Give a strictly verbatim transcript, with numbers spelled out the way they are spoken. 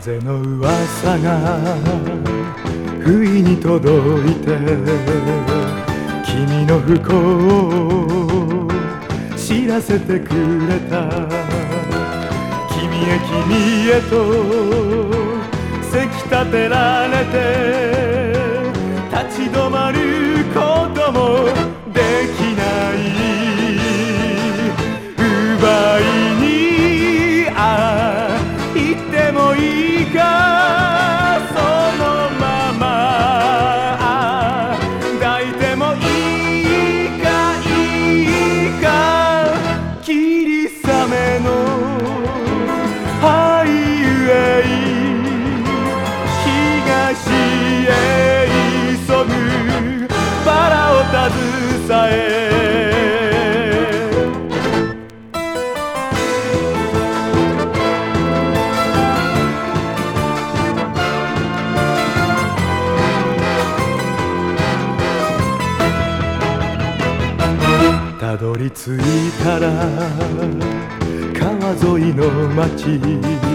風の噂が不意に届いて君の不幸を知らせてくれた。君へ君へとせき立てられて立ち止まることもできない。奪いにああ言ってもいいか、そのまま抱いてもいいかいいか。霧雨のハイウェイ東へ急ぐバラを携えたどり着いたら川沿いの街、